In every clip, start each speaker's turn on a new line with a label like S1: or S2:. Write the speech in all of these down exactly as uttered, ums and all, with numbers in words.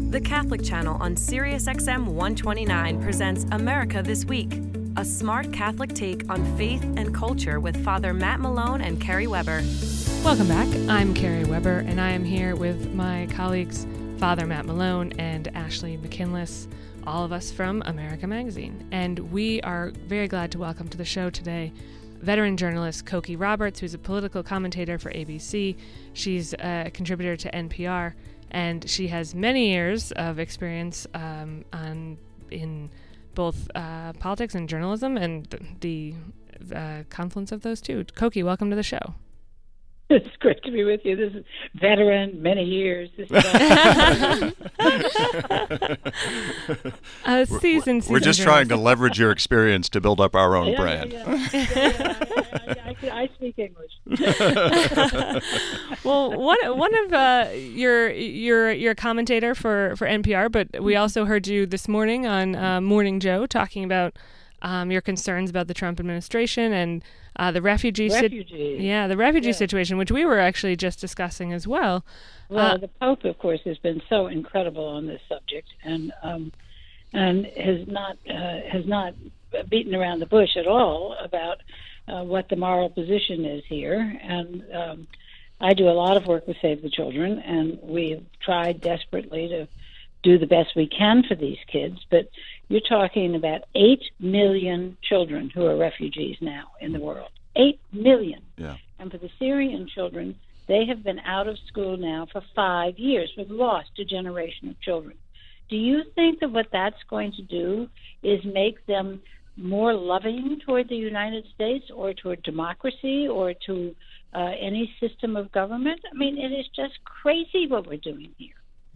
S1: The Catholic Channel on Sirius X M one twenty-nine presents America This Week, a smart Catholic take on faith and culture with Father Matt Malone and Carrie Weber.
S2: Welcome back. I'm Carrie Weber, and I am here with my colleagues, Father Matt Malone and Ashley McKinless, all of us from America Magazine. And we are very glad to welcome to the show today veteran journalist Cokie Roberts, who's a political commentator for A B C. She's a contributor to N P R, and she has many years of experience um, on in both uh, politics and journalism and the uh, confluence of those two. Cokie, welcome to the show.
S3: It's great to be with you. This is veteran, many years. This is
S2: uh, season, season
S4: We're just trying to leverage your experience to build up our own
S3: yeah,
S4: brand.
S3: Yeah, yeah. yeah, yeah, I, I, I, I speak English.
S2: Well, one one of uh, you're you're you're a commentator for, for N P R, but we also heard you this morning on uh, Morning Joe talking about um, your concerns about the Trump administration and uh, the refugee
S3: Refugees.
S2: Si- yeah the refugee
S3: yeah.
S2: situation, which we were actually just discussing as well.
S3: Well,
S2: uh,
S3: the Pope, of course, has been so incredible on this subject, and um, and has not uh, has not beaten around the bush at all about uh, what the moral position is here. And um, I do a lot of work with Save the Children, and we've tried desperately to do the best we can for these kids. But you're talking about eight million children who are refugees now in the world. Eight million.
S4: Yeah.
S3: And for the Syrian children, they have been out of school now for five years. We've lost a generation of children. Do you think that what that's going to do is make them more loving toward the United States or toward democracy or to uh, any system of government? I mean, it is just crazy what we're doing here.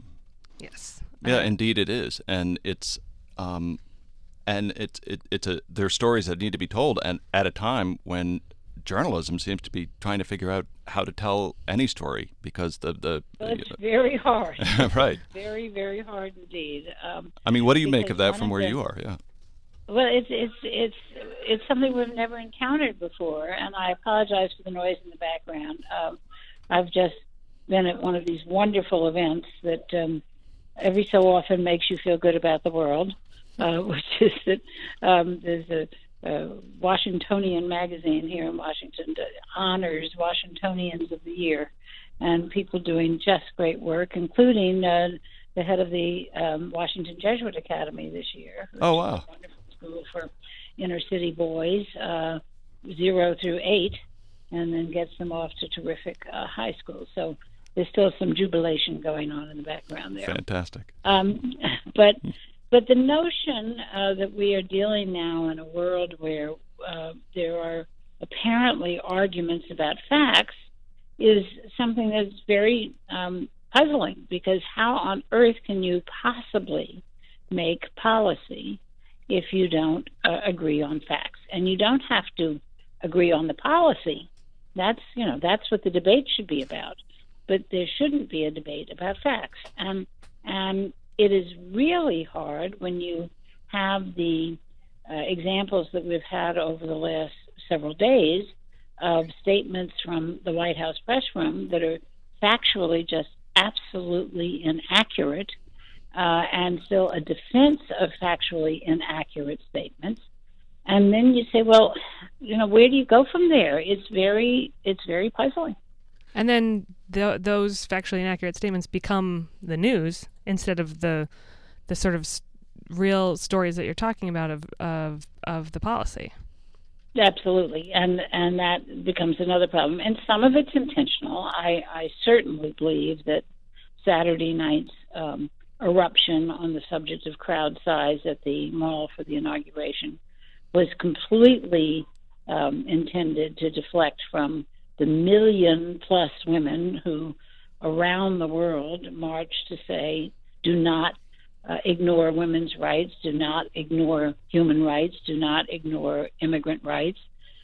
S2: yes.
S4: Yeah, indeed it is, and it's um, and it's it, it's a there are stories that need to be told, and at a time when journalism seems to be trying to figure out how to tell any story because the the
S3: Well, it's very hard.
S4: right.
S3: Very, very hard indeed. Um,
S4: I mean, what do you make
S3: because
S4: of that
S3: one
S4: from
S3: of
S4: where
S3: the-
S4: you are? Yeah.
S3: Well, it's it's it's it's something we've never encountered before, and I apologize for the noise in the background. Um, I've just been at one of these wonderful events that um, every so often makes you feel good about the world, uh, which is that um, there's a, a Washingtonian magazine here in Washington that honors Washingtonians of the Year, and people doing just great work, including uh, the head of the um, Washington Jesuit Academy this year.
S4: Oh, wow.
S3: Wonderful school for inner city boys, uh, zero through eight, and then gets them off to terrific uh, high schools. So there's still some jubilation going on in the background there.
S4: Fantastic.
S3: Um, but but the notion uh, that we are dealing now in a world where uh, there are apparently arguments about facts is something that's very um, puzzling, because how on earth can you possibly make policy if you don't uh, agree on facts? And you don't have to agree on the policy. That's, you know, that's what the debate should be about. But there shouldn't be a debate about facts. And and it is really hard when you have the uh, examples that we've had over the last several days of statements from the White House press room that are factually just absolutely inaccurate, uh, and still a defense of factually inaccurate statements. And then you say, well, you know, where do you go from there? It's very, it's very puzzling.
S2: And then th- those factually inaccurate statements become the news instead of the the sort of s- real stories that you're talking about of of, of the policy.
S3: Absolutely, and and that becomes another problem. And some of it's intentional. I, I certainly believe that Saturday night's um, eruption on the subject of crowd size at the mall for the inauguration was completely um, intended to deflect from the million plus women who around the world marched to say, do not uh, ignore women's rights, do not ignore human rights, do not ignore immigrant rights.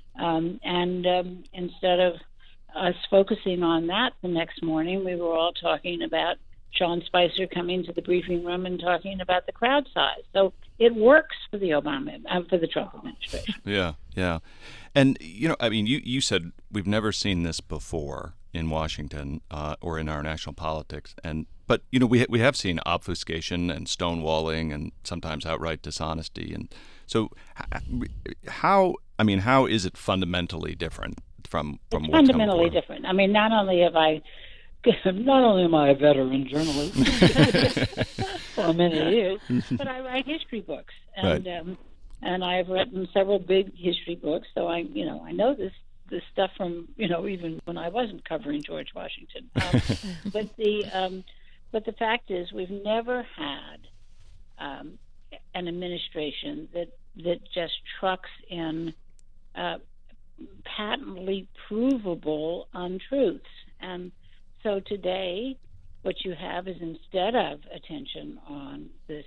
S3: Um, and um, instead of us focusing on that the next morning, we were all talking about Sean Spicer coming to the briefing room and talking about the crowd size. So it works for the Obama, uh, for the Trump administration.
S4: Yeah, yeah. And, you know, I mean, you, you said we've never seen this before. in Washington uh, or in our national politics. And but you know we ha- we have seen obfuscation and stonewalling and sometimes outright dishonesty. And so how I mean how is it fundamentally different from from
S3: it's
S4: what's
S3: fundamentally
S4: come before?
S3: different? I mean, not only have I not only am I a veteran journalist for many years, but I write history books, and
S4: Right.
S3: um, and I've written several big history books. So I, you know, I know this this stuff from you know even when I wasn't covering George Washington. Um, but the um, but the fact is, we've never had um, an administration that that just trucks in uh, patently provable untruths. And so today, what you have is, instead of attention on this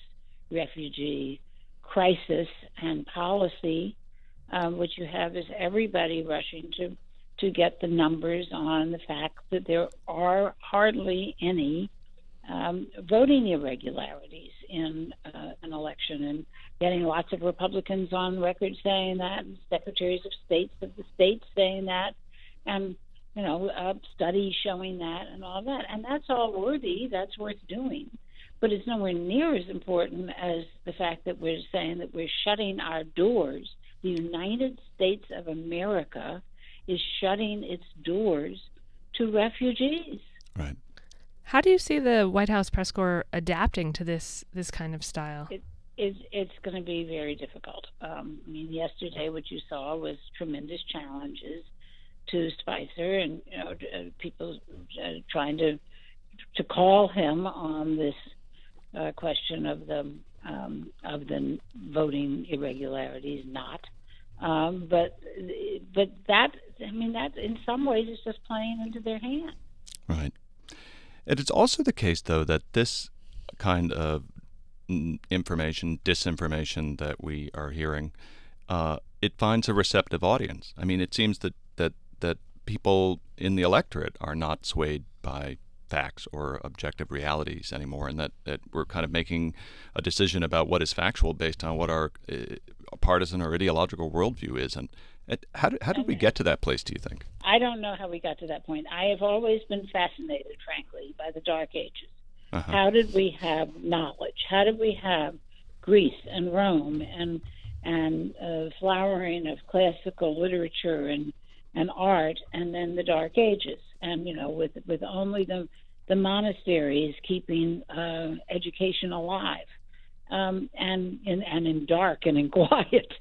S3: refugee crisis and policy, um, what you have is everybody rushing to, to get the numbers on the fact that there are hardly any um, voting irregularities in uh, an election, and getting lots of Republicans on record saying that, and secretaries of states of the states saying that, and you know, uh, studies showing that and all that. And that's all worthy, that's worth doing. But it's nowhere near as important as the fact that we're saying that we're shutting our doors. The United States of America is shutting its doors to refugees.
S4: Right.
S2: How do you see the White House press corps adapting to this this kind of style?
S3: It, it, it's going to be very difficult. Um, I mean, yesterday what you saw was tremendous challenges to Spicer, and you know, uh, people uh, trying to to call him on this uh, question of the um, of the voting irregularities. Not, um, but but that I mean that in some ways is just playing into their hand.
S4: Right. And it's also the case, though, that this kind of information, disinformation that we are hearing, uh, it finds a receptive audience. I mean, it seems that that that people in the electorate are not swayed by facts or objective realities anymore, and that, that we're kind of making a decision about what is factual based on what our uh, partisan or ideological worldview is. And it, how, did, how did we get to that place, do you think?
S3: I don't know how we got to that point. I have always been fascinated, frankly, by the Dark Ages. Uh-huh. How did we have knowledge? How did we have Greece and Rome and and uh, flowering of classical literature and and art, and then the Dark Ages, and you know, with with only the the monasteries keeping uh, education alive, um, and in and in dark and in quiet.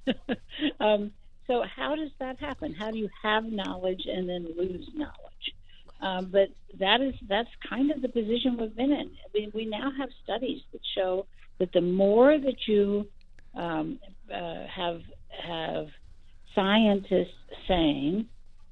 S3: um, so how does that happen? How do you have knowledge and then lose knowledge? Um, but that is that's kind of the position we've been in. I mean, we now have studies that show that the more that you um, uh, have have scientists saying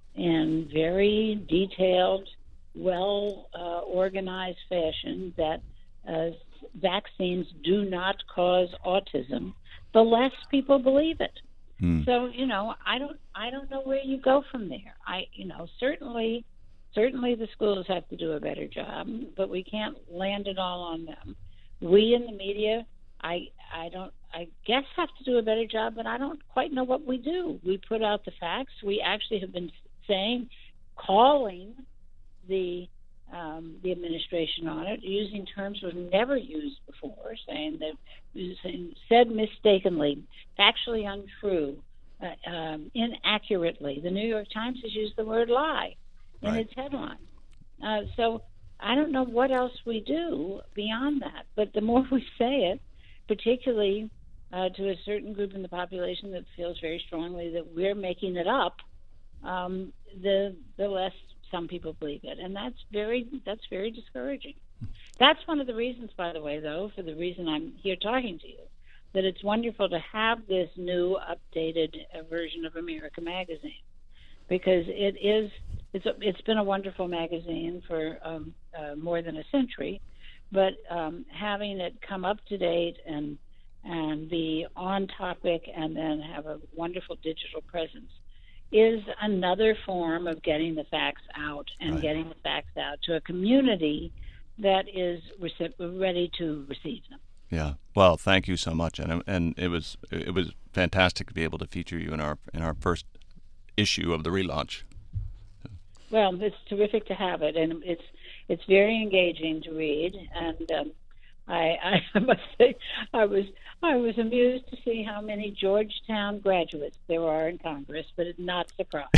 S3: in very detailed, well uh, organized fashion that uh, vaccines do not cause autism, the less people believe it. Mm. So you know, I don't I don't know where you go from there. I you know certainly. Certainly the schools have to do a better job, but we can't land it all on them. We in the media, I I don't I guess have to do a better job, but I don't quite know what we do. We put out the facts. We actually have been saying, calling the um, the administration on it, using terms we've never used before, saying that saying, said mistakenly, factually untrue, uh, um, inaccurately. The New York Times has used the word lie in right. its headline. Uh, so I don't know what else we do beyond that. But the more we say it, particularly uh, to a certain group in the population that feels very strongly that we're making it up, um, the the less some people believe it. And that's very that's very discouraging. That's one of the reasons, by the way, though, for the reason I'm here talking to you, that it's wonderful to have this new updated uh, version of America Magazine, because it is It's a, it's been a wonderful magazine for um, uh, more than a century, but um, having it come up to date and and be on topic and then have a wonderful digital presence is another form of getting the facts out and right. getting the facts out to a community that is rece- ready to receive them.
S4: Yeah. Well, thank you so much, and and it was it was fantastic to be able to feature you in our in our first issue of the relaunch.
S3: Well, it's terrific to have it, and it's it's very engaging to read. And um, I, I must say, I was I was amused to see how many Georgetown graduates there are in Congress, but it's not surprised.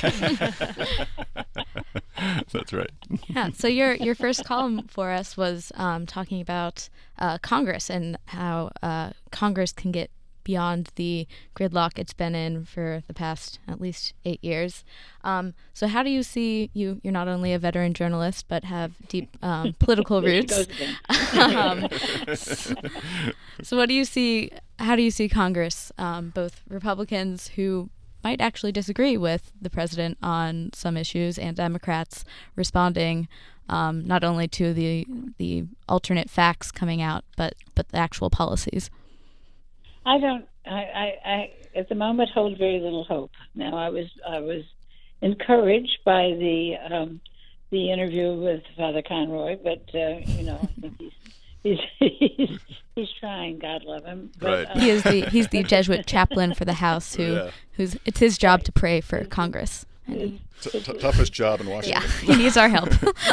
S4: That's right.
S5: Yeah. So your your first column for us was um, talking about uh, Congress and how uh, Congress can get beyond the gridlock it's been in for the past at least eight years. Um, so how do you see, you, you're not only a veteran journalist, but have deep um, political roots. um, so, so what do you see, how do you see Congress, um, both Republicans who might actually disagree with the president on some issues and Democrats responding um, not only to the the alternate facts coming out, but, but the actual policies?
S3: I don't. I, I, I at the moment hold very little hope. Now, I was I was encouraged by the um, the interview with Father Conroy, but uh, you know, I think he's he's he's, he's trying. God love him. But,
S4: Right.
S3: uh,
S5: He is the he's the Jesuit chaplain for the House who
S6: Yeah.
S5: who's it's his job to pray for Congress. And he,
S6: T- t- toughest job in Washington.
S5: yeah, he needs our help.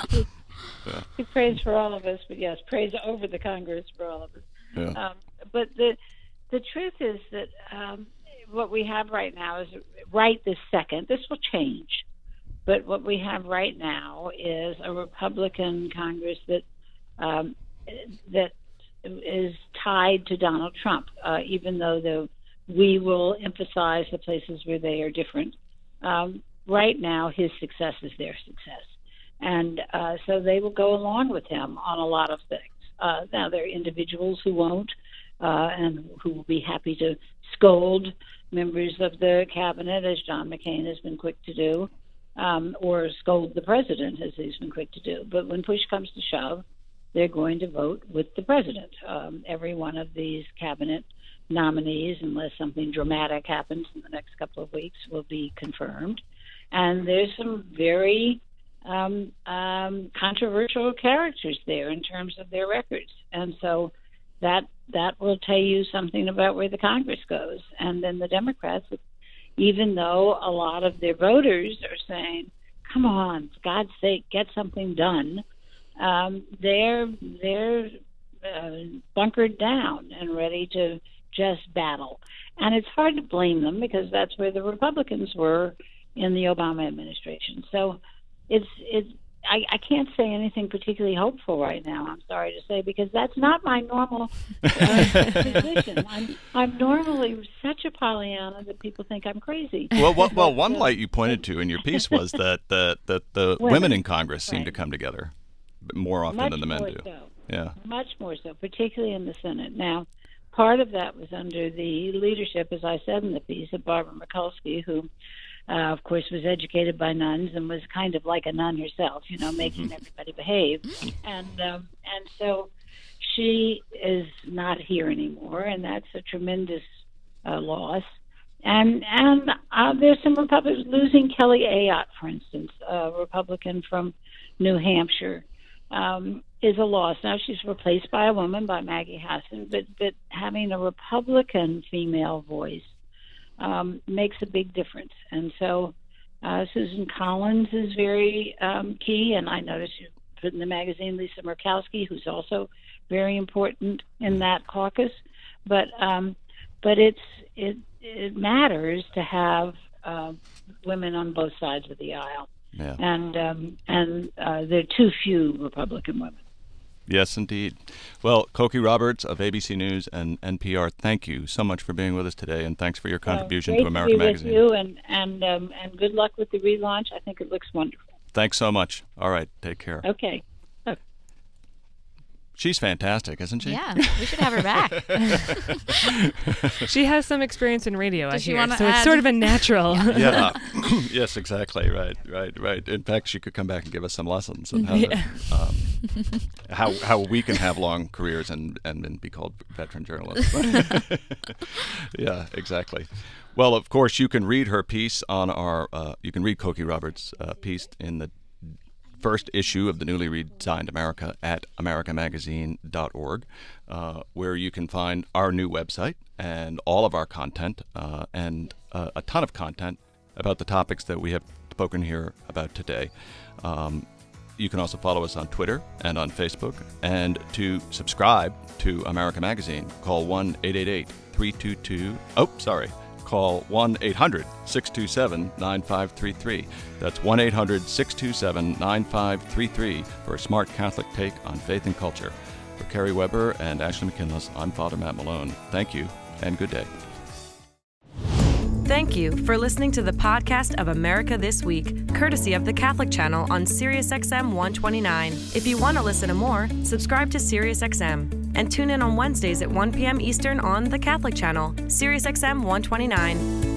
S3: he prays for all of us, but yes, prays over the Congress for all of us.
S4: Yeah.
S3: Um, but the the truth is that um, what we have right now is right this second. This will change, but what we have right now is a Republican Congress that um, that is tied to Donald Trump, uh, even though the we will emphasize the places where they are different. Um, right now, his success is their success. And uh, so they will go along with him on a lot of things. Uh, now, there are individuals who won't uh, and who will be happy to scold members of the cabinet, as John McCain has been quick to do, um, or scold the president, as he's been quick to do. But when push comes to shove, they're going to vote with the president. Um, every one of these cabinet nominees, unless something dramatic happens in the next couple of weeks, will be confirmed. And there's some very um, um, controversial characters there in terms of their records. And so that that will tell you something about where the Congress goes. And then the Democrats, even though a lot of their voters are saying, come on, for God's sake, get something done, um, they're, they're uh, bunkered down and ready to just battle. And it's hard to blame them because that's where the Republicans were in the Obama administration. So it's it's I, I can't say anything particularly hopeful right now, I'm sorry to say, because that's not my normal uh, position. I'm, I'm normally such a Pollyanna that people think I'm crazy.
S4: Well, well, well, one light you pointed to in your piece was that the, that the
S3: Women.
S4: women in Congress seem
S3: Right.
S4: to come together more often
S3: Much
S4: than the men
S3: more
S4: do.
S3: so.
S4: Yeah.
S3: Much more so, particularly in the Senate. Now, part of that was under the leadership, as I said in the piece, of Barbara Mikulski, who, uh, of course, was educated by nuns and was kind of like a nun herself, you know, making everybody behave. And um, and so she is not here anymore, and that's a tremendous uh, loss. And and uh, there's some Republicans, losing Kelly Ayotte, for instance, a Republican from New Hampshire, um, is a loss. Now she's replaced by a woman, by Maggie Hassan, but, but having a Republican female voice um, makes a big difference. And so uh, Susan Collins is very um, key, and I noticed you put in the magazine Lisa Murkowski, who's also very important in that caucus. But um, but it's it it matters to have uh, women on both sides of the aisle.
S4: Yeah.
S3: And um, and uh, there are too few Republican women.
S4: Yes, indeed. Well, Cokie Roberts of A B C News and N P R, thank you so much for being with us today, and thanks for your contribution
S3: uh,
S4: to America
S3: to be
S4: Magazine.
S3: With you, and and um, and good luck with the relaunch. I think it looks wonderful.
S4: Thanks so much. All right, take care.
S3: Okay.
S4: She's fantastic, isn't she?
S5: Yeah, we should have her back.
S2: She has some experience in radio, I
S5: Does she
S2: hear,
S5: wanna
S2: so it's
S5: add-
S2: sort of a natural.
S4: Yeah. Yes, exactly. Right, right, right. In fact, she could come back and give us some lessons on how to, um, how how we can have long careers and, and, and be called veteran journalists. Yeah, exactly. Well, of course, you can read her piece on our. Uh, you can read Cokie Roberts' uh, piece in the first issue of the newly redesigned America at america magazine dot org, uh, where you can find our new website and all of our content uh, and uh, a ton of content about the topics that we have spoken here about today. Um, you can also follow us on Twitter and on Facebook. And to subscribe to America Magazine, call one eight eight eight, three two two, oh, sorry, call one eight hundred, six two seven, nine five three three. That's one eight hundred, six two seven, nine five three three for a smart Catholic take on faith and culture. For Carrie Weber and Ashley McKinless, I'm Father Matt Malone. Thank you, and good day.
S1: Thank you for listening to the podcast of America This Week, courtesy of the Catholic Channel on SiriusXM one twenty-nine. If you want to listen to more, subscribe to SiriusXM and tune in on Wednesdays at one p.m. Eastern on the Catholic Channel, SiriusXM one twenty-nine.